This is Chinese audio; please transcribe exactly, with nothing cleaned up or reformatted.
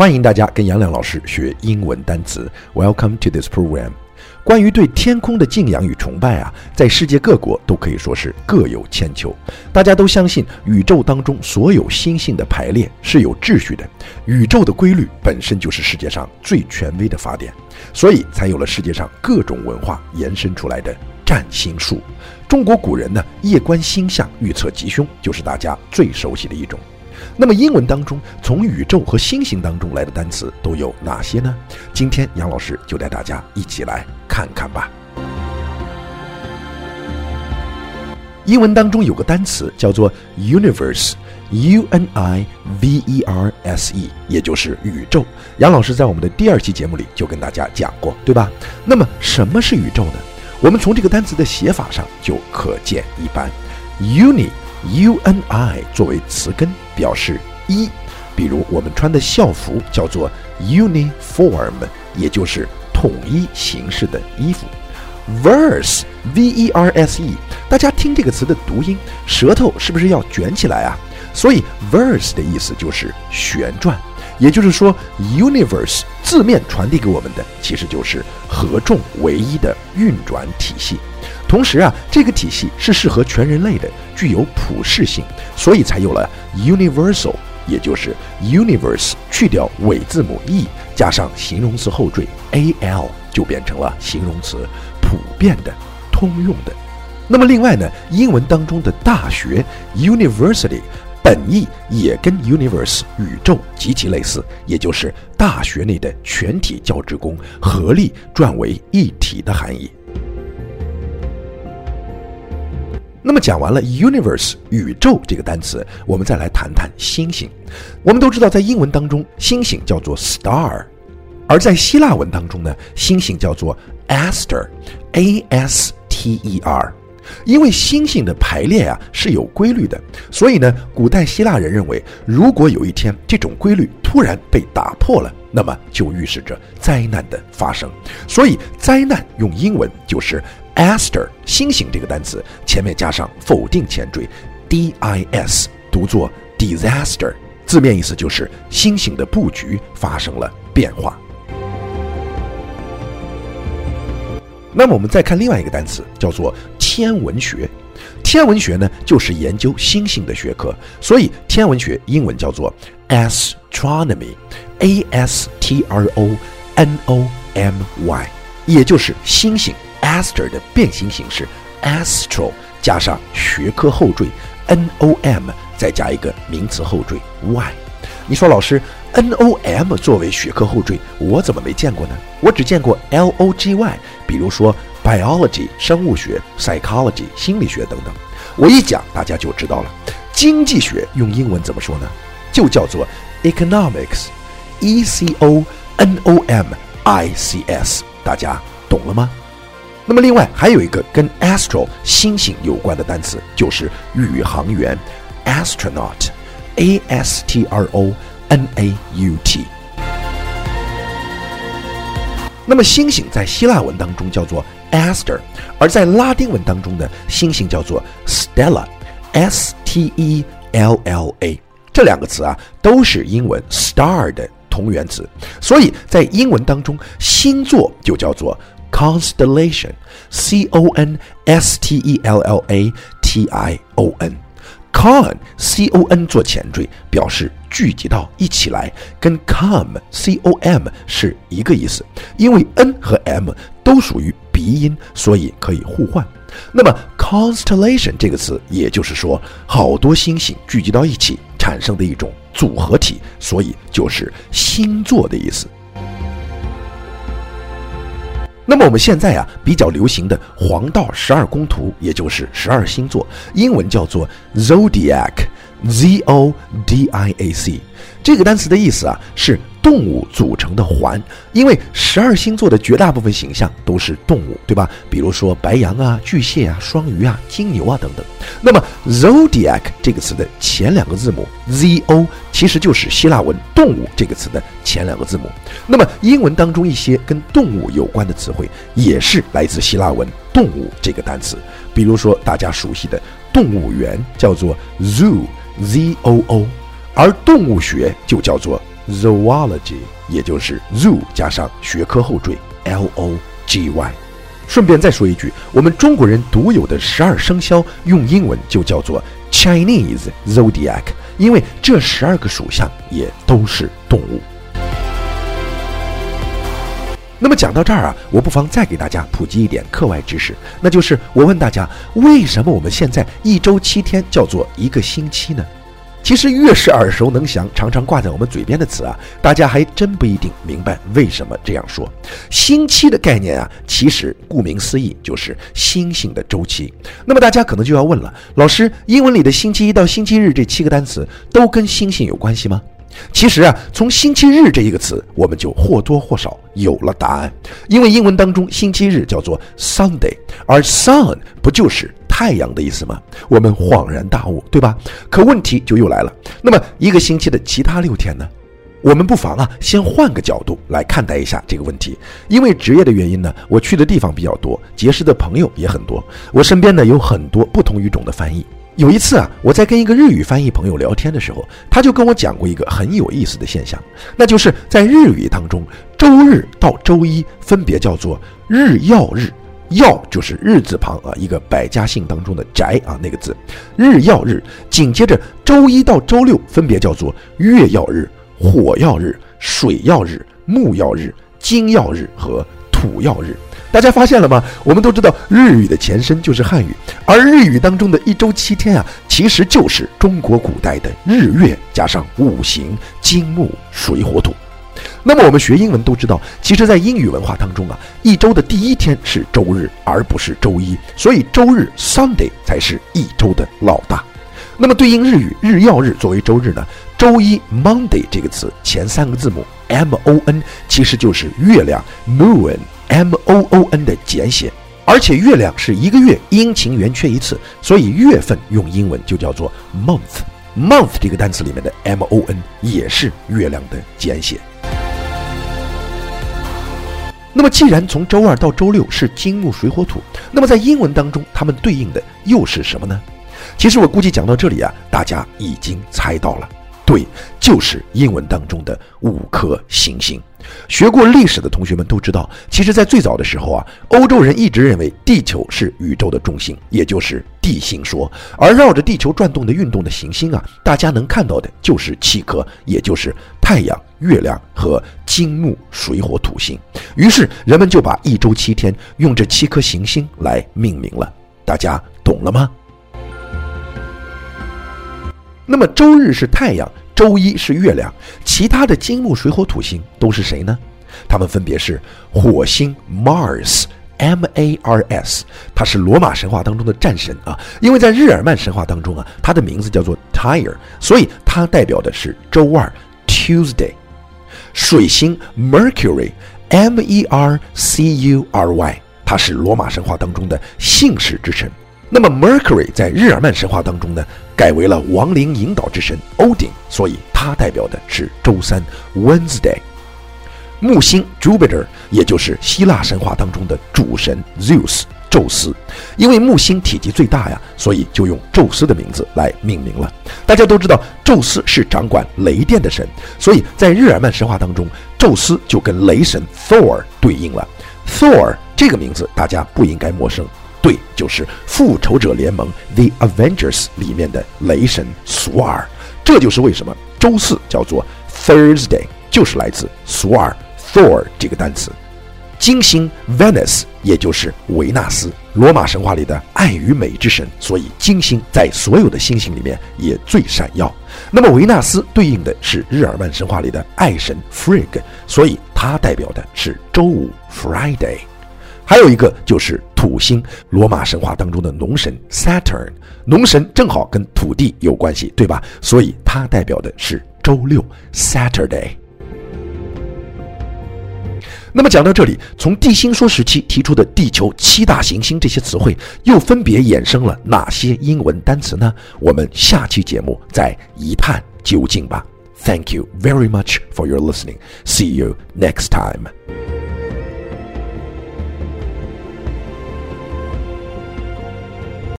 欢迎大家跟杨亮老师学英文单词。 Welcome to this program。 关于对天空的敬仰与崇拜啊，在世界各国都可以说是各有千秋。大家都相信宇宙当中所有星星的排列是有秩序的，宇宙的规律本身就是世界上最权威的法典，所以才有了世界上各种文化延伸出来的占星术。中国古人呢，夜观星象预测吉凶，就是大家最熟悉的一种。那么英文当中从宇宙和星星当中来的单词都有哪些呢？今天杨老师就带大家一起来看看吧。英文当中有个单词叫做 universe， U N I V E R S E， 也就是宇宙。杨老师在我们的第二期节目里就跟大家讲过，对吧？那么什么是宇宙呢？我们从这个单词的写法上就可见一斑。 Uni U N I 作为词根表示一，比如我们穿的校服叫做 uniform， 也就是统一形式的衣服。 Verse V E R S E， 大家听这个词的读音，舌头是不是要卷起来啊？所以 verse 的意思就是旋转，也就是说 universe 字面传递给我们的其实就是合众唯一的运转体系。同时啊，这个体系是适合全人类的，具有普适性，所以才有了 universal， 也就是 universe 去掉尾字母 e， 加上形容词后缀 al， 就变成了形容词普遍的、通用的。那么另外呢，英文当中的大学 university 本意也跟 universe 宇宙极其类似，也就是大学内的全体教职工合力转为一体的含义。那么讲完了 universe 宇宙这个单词，我们再来谈谈星星。我们都知道在英文当中星星叫做 star， 而在希腊文当中呢，星星叫做 aster， A S T E R。 因为星星的排列啊是有规律的，所以呢，古代希腊人认为，如果有一天这种规律突然被打破了，那么就预示着灾难的发生。所以灾难用英文就是Aster， 星星这个单词前面加上否定前缀 D I S， 读作 disaster， 字面意思就是星星的布局发生了变化。那么我们再看另外一个单词，叫做天文学。天文学呢，就是研究星星的学科，所以天文学英文叫做 astronomy， A S T R O N O M Y， 也就是星星Aster 的变形形式 astro 加上学科后缀 N O M， 再加一个名词后缀 Y。 你说老师 N O M 作为学科后缀，我怎么没见过呢？我只见过 L O G Y， 比如说 biology 生物学， psychology 心理学等等。我一讲大家就知道了。经济学用英文怎么说呢？就叫做 economics， E C O N O M I C S， 大家懂了吗？那么另外还有一个跟 astro 星星有关的单词，就是宇航员 astronaut， A S T R O N A U T。 那么星星在希腊文当中叫做 aster， 而在拉丁文当中呢，星星叫做 stella， S T E L L A。 这两个词啊都是英文 star 的同源词，所以在英文当中星座就叫做Constellation， C O N S T E L L A T I O N。 Con C O N 做前缀，表示聚集到一起来，跟 come C O M 是一个意思。因为 N 和 M 都属于鼻音，所以可以互换。那么 constellation 这个词，也就是说好多星星聚集到一起产生的一种组合体，所以就是星座的意思。那么我们现在啊比较流行的黄道十二宫图，也就是十二星座，英文叫做 zodiac， Z O D I A C。 这个单词的意思啊是动物组成的环，因为十二星座的绝大部分形象都是动物，对吧？比如说白羊啊、巨蟹啊、双鱼啊、金牛啊等等。那么 zodiac 这个词的前两个字母 Z O 其实就是希腊文动物这个词的前两个字母。那么英文当中一些跟动物有关的词汇也是来自希腊文动物这个单词，比如说大家熟悉的动物园叫做 zoo， Z O O， 而动物学就叫做 zoology， 也就是 zoo 加上学科后缀 L O G Y。顺便再说一句，我们中国人独有的十二生肖用英文就叫做 Chinese Zodiac， 因为这十二个属相也都是动物。那么讲到这儿啊，我不妨再给大家普及一点课外知识，那就是我问大家，为什么我们现在一周七天叫做一个星期呢？其实越是耳熟能详，常常挂在我们嘴边的词啊，大家还真不一定明白为什么这样说。星期的概念啊，其实顾名思义就是星星的周期。那么大家可能就要问了，老师，英文里的星期一到星期日这七个单词都跟星星有关系吗？其实啊，从星期日这一个词，我们就或多或少有了答案。因为英文当中星期日叫做 Sunday， 而 Sun 不就是太阳的意思吗？我们恍然大悟，对吧？可问题就又来了，那么一个星期的其他六天呢？我们不妨啊，先换个角度来看待一下这个问题。因为职业的原因呢，我去的地方比较多，结识的朋友也很多，我身边呢有很多不同语种的翻译。有一次啊，我在跟一个日语翻译朋友聊天的时候，他就跟我讲过一个很有意思的现象，那就是在日语当中，周日到周一分别叫做日曜日，曜就是日字旁啊，一个百家姓当中的宅啊那个字，日曜日。紧接着周一到周六分别叫做月曜日、火曜日、水曜日、木曜日、金曜日和土曜日。大家发现了吗？我们都知道日语的前身就是汉语，而日语当中的一周七天啊，其实就是中国古代的日月加上五行金木水火土。那么我们学英文都知道，其实在英语文化当中啊，一周的第一天是周日而不是周一，所以周日 Sunday 才是一周的老大。那么对应日语日曜日作为周日呢，周一 Monday 这个词前三个字母 M O N 其实就是月亮 Moon M O O N 的简写，而且月亮是一个月阴晴圆缺一次，所以月份用英文就叫做 month。 month 这个单词里面的 M O N 也是月亮的简写。那么既然从周二到周六是金木水火土，那么在英文当中它们对应的又是什么呢？其实我估计讲到这里啊，大家已经猜到了，对，就是英文当中的五颗行星。学过历史的同学们都知道，其实在最早的时候啊，欧洲人一直认为地球是宇宙的中心，也就是地心说，而绕着地球转动的运动的行星啊，大家能看到的就是七颗，也就是太阳、月亮和金木水火土星。于是人们就把一周七天用这七颗行星来命名了。大家懂了吗？那么周日是太阳，周一是月亮，其他的金木水火土星都是谁呢？它们分别是火星 Mars M A R S， 它是罗马神话当中的战神啊，因为在日耳曼神话当中啊，它的名字叫做 Tyr， 所以它代表的是周二 Tuesday。 水星 Mercury M E R C U R Y， 它是罗马神话当中的信使之神。那么 Mercury 在日耳曼神话当中呢，改为了亡灵引导之神 Odin， 所以它代表的是周三 Wednesday。 木星 Jupiter 也就是希腊神话当中的主神 Zeus 宙斯，因为木星体积最大呀，所以就用宙斯的名字来命名了。大家都知道宙斯是掌管雷电的神，所以在日耳曼神话当中，宙斯就跟雷神 Thor 对应了。 Thor 这个名字大家不应该陌生，对，就是复仇者联盟 The Avengers 里面的雷神索尔。这就是为什么周四叫做 Thursday， 就是来自索尔 Thor 这个单词。金星 Venus 也就是维纳斯，罗马神话里的爱与美之神，所以金星在所有的星星里面也最闪耀。那么维纳斯对应的是日耳曼神话里的爱神 Frigg， 所以它代表的是周五 Friday。还有一个就是土星，罗马神话当中的农神 Saturn， 农神正好跟土地有关系，对吧？所以它代表的是周六 Saturday。 那么讲到这里，从地心说时期提出的地球七大行星这些词汇，又分别衍生了哪些英文单词呢？我们下期节目再一探究竟吧。Thank you very much for your listening. See you next time.